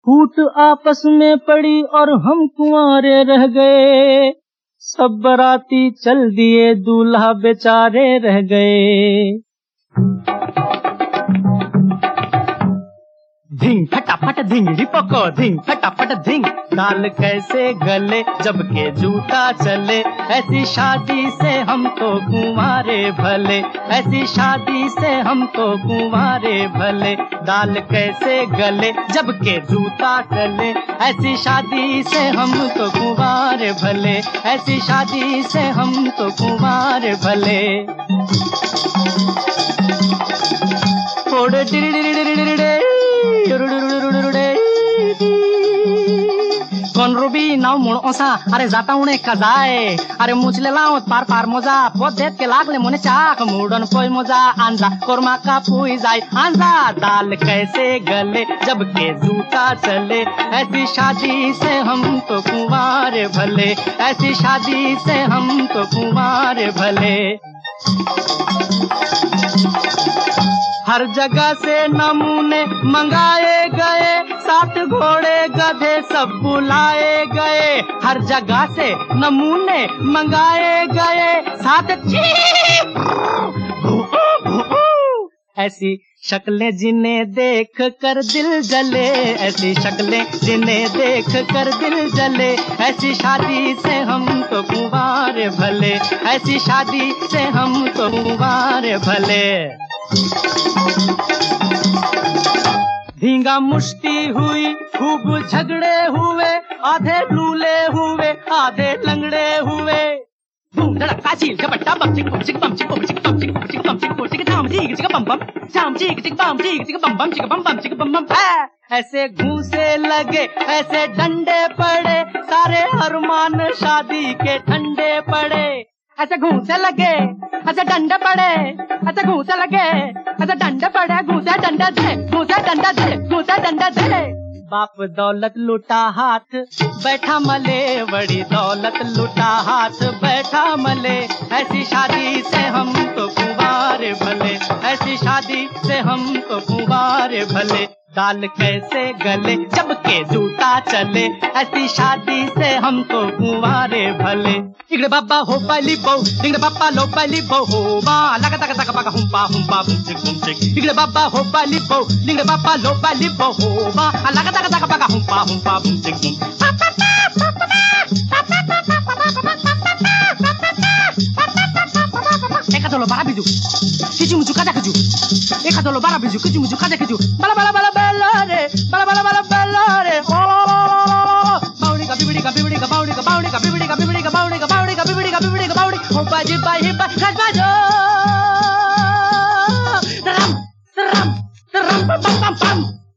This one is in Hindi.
फूट आपस में पड़ी और हम कुंवारे रह गए। सब बराती चल दिए, दूल्हा बेचारे रह गए। धिंग फटाफट धिंगड़ी पको, धिंग फटाफट धिंग। दाल कैसे गले जब के जूता चले, ऐसी शादी से हम तो कुंवारे भले, ऐसी शादी से हम तो कुंवारे भले। दाल कैसे गले जब के जूता चले, ऐसी शादी से हम तो कुंवारे भले, ऐसी शादी से हम तो कुंवारे भले। कौन रुबी नाव मुड़ ओसा, अरे जाता उन्हें कजाए, अरे मुझले लाओ पार पार मोजा, बहुत देख के लागले मुने चाक, मुड़न कोई मोजा आंजा कोरमा का पुई जाए आंजा। दाल कैसे गले जब के जूता चले, ऐसी शादी से हम तो कुंवारे भले, ऐसी शादी से हम तो कुंवारे भले। हर जगह से नमूने मंगाए गए, साथ घोड़े गधे सब बुलाए गए। हर जगह से नमूने मंगाए गए, साथ ऐसी शक्लें जिन्हें देख कर दिल जले, ऐसी शक्लें जिन्हें देख कर दिल जले। ऐसी शादी से हम तो कुंवारे भले, ऐसी शादी से हम तो कुंवारे भले। धींगा मुश्ती हुई, खूब झगड़े हुए, आधे लूले हुए, आधे लंगड़े हुए। धूम धड़का चील झपट्टा बम चिक बम चिक बम चिक बम चिक बम चिक बम चिक बम चिक बम चिक धाम चिक चिक बम बम धाम चिक चिक बम चिक बम बम चिक बम बम। ऐसे घूंसे लगे, ऐसे डंडे पड़े, सारे अरमान शादी के ठंडे पड़े। ऐसे घूंसे लगे, ऐसे डंडे पड़े, ऐसे घूंसे लगे, ऐसे डंडे पड़े, घूंसे डंडे दे, घूंसे डंडे दे, घूंसे डंडे दे। बाप दौलत लुटा हाथ बैठा मले, बड़ी दौलत लुटा हाथ बैठा मले। ऐसी शादी से हम तो कुंवारे भले, ऐसी शादी से हम तो कुंवारे भले। दाल कैसे गले जब के जूता चले, ऐसी शादी से हम तो कुंवारे भले। इगड़े बाबा हो पली बहु, इगड़े बाबा लो पली बहु, माँ लगा तक तक पका हुम्पा हुम्पा बुमचिक बुमचिक। इगड़े बाबा हो पली बहु, इगड़े बाबा लो पली बहु, माँ लगा तक तक पका हुम्पा हुम्पा बुमचिक Bum. Ekadolo bara biju, kiju muju kada kiju. Ekadolo bara biju, kiju muju kada kiju. Bala bala bala bala re, bala bala bala bala re. Baudi ka bibidi ka bibidi ka baudi ka baudi ka bibidi ka bibidi ka baudi ka baudi ka bibidi ka bibidi ka baudi. Hoppa jibba hippa kasbajo. Ram ram ram pam pam pam.